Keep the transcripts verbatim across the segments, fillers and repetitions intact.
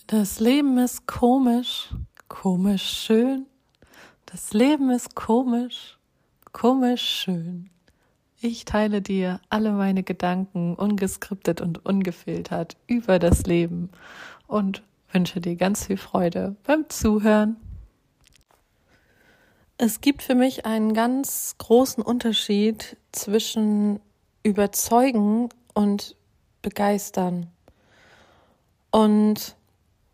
Das Leben ist komisch, komisch schön. Das Leben ist komisch, komisch schön. Ich teile dir alle meine Gedanken ungeskriptet und ungefiltert über das Leben und wünsche dir ganz viel Freude beim Zuhören. Es gibt für mich einen ganz großen Unterschied zwischen überzeugen und begeistern. Und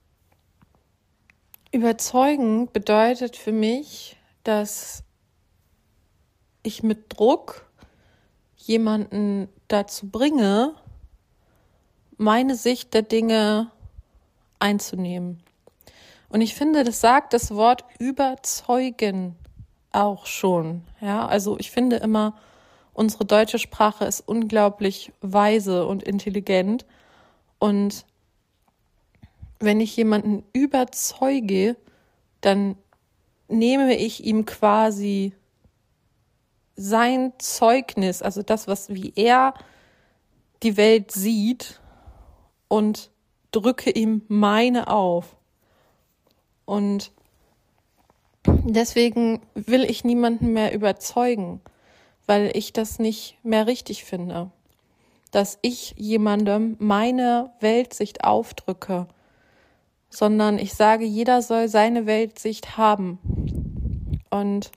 überzeugen bedeutet für mich, dass ich mit Druck jemanden dazu bringe, meine Sicht der Dinge einzunehmen. Und ich finde, das sagt das Wort überzeugen auch schon. Ja, also ich finde immer, unsere deutsche Sprache ist unglaublich weise und intelligent. Und wenn ich jemanden überzeuge, dann nehme ich ihm quasi sein Zeugnis, also das, was wie er die Welt sieht, und drücke ihm meine auf. Und deswegen will ich niemanden mehr überzeugen, weil ich das nicht mehr richtig finde, dass ich jemandem meine Weltsicht aufdrücke, sondern ich sage, jeder soll seine Weltsicht haben. Und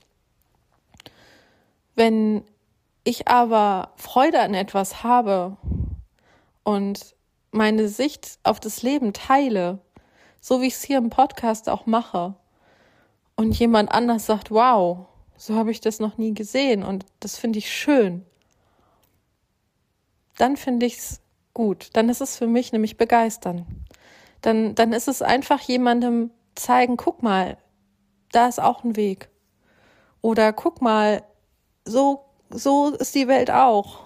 wenn ich aber Freude an etwas habe und meine Sicht auf das Leben teile, so wie ich es hier im Podcast auch mache, und jemand anders sagt, wow, so habe ich das noch nie gesehen und das finde ich schön, dann finde ich es gut. Dann ist es für mich nämlich begeistern. Dann, dann ist es einfach jemandem zeigen, guck mal, da ist auch ein Weg. Oder guck mal, so, so ist die Welt auch.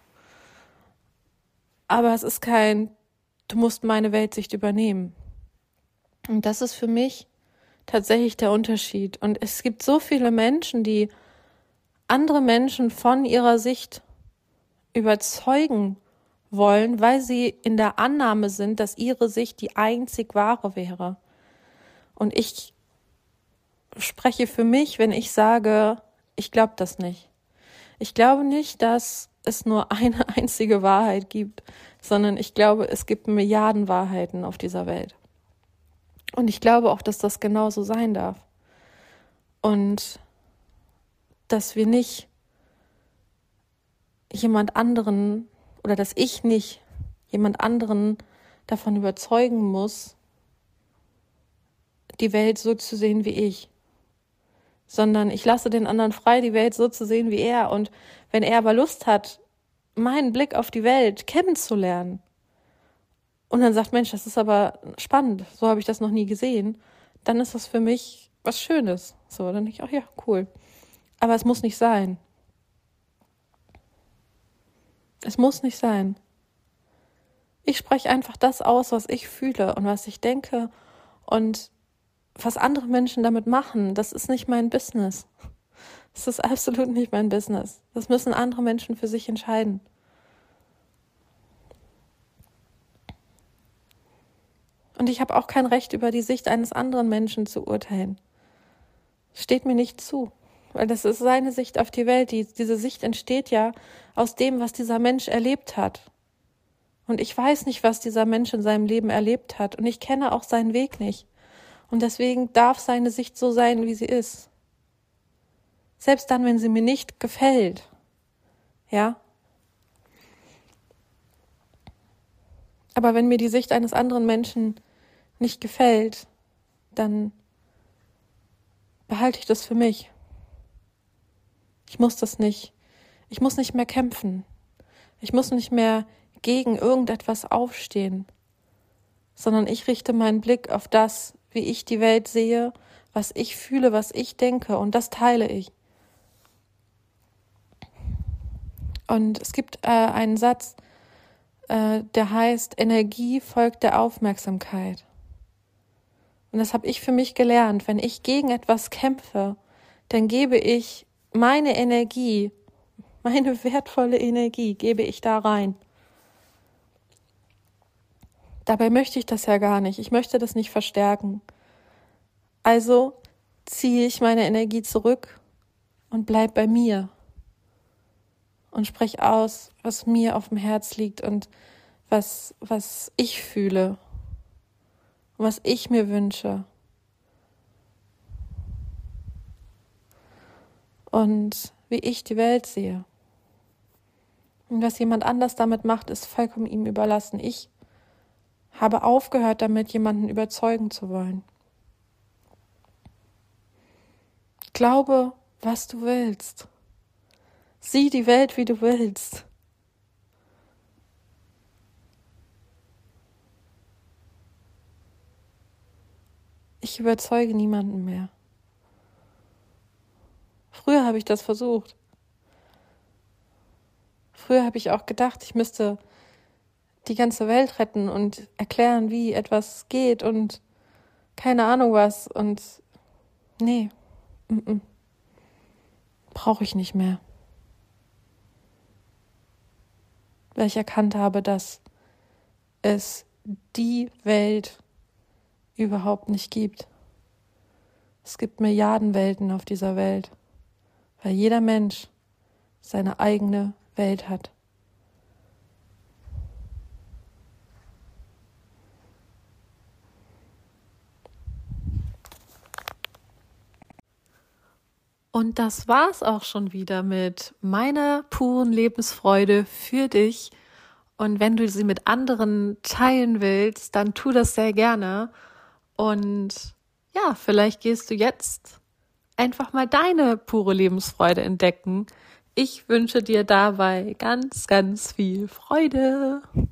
Aber es ist kein, du musst meine Weltsicht übernehmen. Und das ist für mich tatsächlich der Unterschied. Und es gibt so viele Menschen, die andere Menschen von ihrer Sicht überzeugen wollen, weil sie in der Annahme sind, dass ihre Sicht die einzig wahre wäre. Und ich spreche für mich, wenn ich sage, ich glaube das nicht. Ich glaube nicht, dass es nur eine einzige Wahrheit gibt, sondern ich glaube, es gibt Milliarden Wahrheiten auf dieser Welt. Und ich glaube auch, dass das genauso sein darf. Und dass wir nicht jemand anderen oder dass ich nicht jemand anderen davon überzeugen muss, die Welt so zu sehen wie ich. Sondern ich lasse den anderen frei, die Welt so zu sehen wie er. Und wenn er aber Lust hat, meinen Blick auf die Welt kennenzulernen und dann sagt, Mensch, das ist aber spannend, so habe ich das noch nie gesehen, dann ist das für mich was Schönes. So, dann denke ich, ach ja, cool. Aber es muss nicht sein. Es muss nicht sein. Ich spreche einfach das aus, was ich fühle und was ich denke, und was andere Menschen damit machen, das ist nicht mein Business. Das ist absolut nicht mein Business. Das müssen andere Menschen für sich entscheiden. Und ich habe auch kein Recht, über die Sicht eines anderen Menschen zu urteilen. Steht mir nicht zu. Weil das ist seine Sicht auf die Welt. Die, diese Sicht entsteht ja aus dem, was dieser Mensch erlebt hat. Und ich weiß nicht, was dieser Mensch in seinem Leben erlebt hat. Und ich kenne auch seinen Weg nicht. Und deswegen darf seine Sicht so sein, wie sie ist. Selbst dann, wenn sie mir nicht gefällt. Ja? Aber wenn mir die Sicht eines anderen Menschen nicht gefällt, dann behalte ich das für mich. Ich muss das nicht. Ich muss nicht mehr kämpfen. Ich muss nicht mehr gegen irgendetwas aufstehen, sondern ich richte meinen Blick auf das, wie ich die Welt sehe, was ich fühle, was ich denke, und das teile ich. Und es gibt äh, einen Satz, äh, der heißt, Energie folgt der Aufmerksamkeit. Und das habe ich für mich gelernt. Wenn ich gegen etwas kämpfe, dann gebe ich meine Energie, meine wertvolle Energie, gebe ich da rein. Dabei möchte ich das ja gar nicht. Ich möchte das nicht verstärken. Also ziehe ich meine Energie zurück und bleib bei mir und sprech aus, was mir auf dem Herz liegt und was, was ich fühle und was ich mir wünsche. Und wie ich die Welt sehe. Und was jemand anders damit macht, ist vollkommen ihm überlassen. Ich habe aufgehört damit, jemanden überzeugen zu wollen. Glaube, was du willst. Sieh die Welt, wie du willst. Ich überzeuge niemanden mehr. Früher habe ich das versucht. Früher habe ich auch gedacht, ich müsste die ganze Welt retten und erklären, wie etwas geht und keine Ahnung was. Und nee, mm-mm. brauche ich nicht mehr. Weil ich erkannt habe, dass es die Welt überhaupt nicht gibt. Es gibt Milliarden Welten auf dieser Welt, weil jeder Mensch seine eigene Welt hat. Und das war's auch schon wieder mit meiner puren Lebensfreude für dich. Und wenn du sie mit anderen teilen willst, dann tu das sehr gerne. Und ja, vielleicht gehst du jetzt einfach mal deine pure Lebensfreude entdecken. Ich wünsche dir dabei ganz, ganz viel Freude.